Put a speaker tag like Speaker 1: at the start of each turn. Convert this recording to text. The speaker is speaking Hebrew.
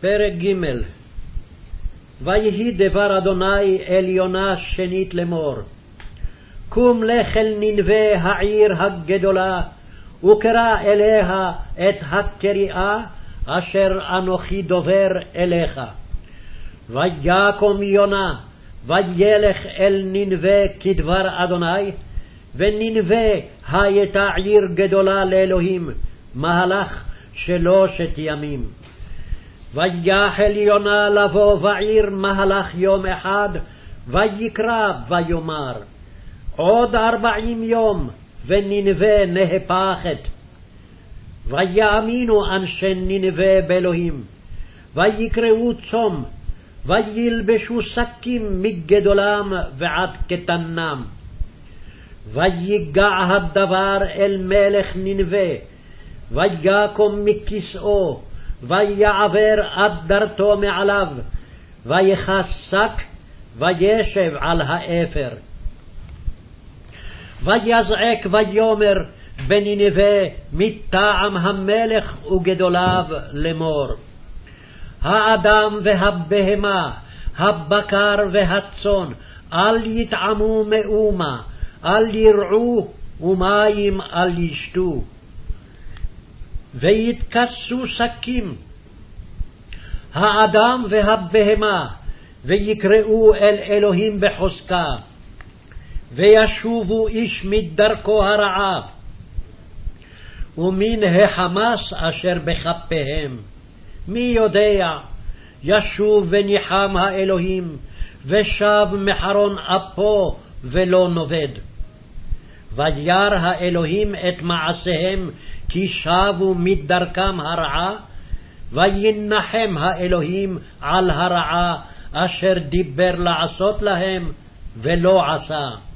Speaker 1: פרק ג'. ויהי דבר אדוני אל יונה שנית לאמור, קום לך אל נינווה העיר הגדולה, וקרא אליה את הקריאה אשר אנוכי דובר אליך. ויקום יונה, וילך אל נינווה כדבר אדוני, ונינווה הייתה עיר גדולה לאלוהים, מהלך 3 ימים. ויחל יונה לבוא בעיר מהלך יום אחד, ויקרא ויאמר, עוד 40 יום, ונינווה נהפכת. ויאמינו אנשי נינווה באלוהים, ויקראו צום, וילבשו שקים מגדולם ועד קטנם. ויגע הדבר אל מלך נינווה, ויקום מכיסאו, ויעבר אדרתו מעליו, ויכס שק, וישב על האפר. ויזעק ויאמר בנינווה מטעם המלך וגדוליו לאמור, האדם והבהמה, הבקר והצאן, אל יטעמו מאומה, אל ירעו ומים אל ישתו. ויתכסו שקים האדם והבהמה, ויקראו אל אלוהים בחוזקה, וישובו איש מדרכו הרעה ומן החמס אשר בכפיהם. מי יודע, ישוב וניחם האלוהים, ושב מחרון אפו ולא נובד. וירא האלוהים את מעשיהם, כי שבו מדרכם הרעה, וינחם האלוהים על הרעה אשר דיבר לעשות להם ולא עשה.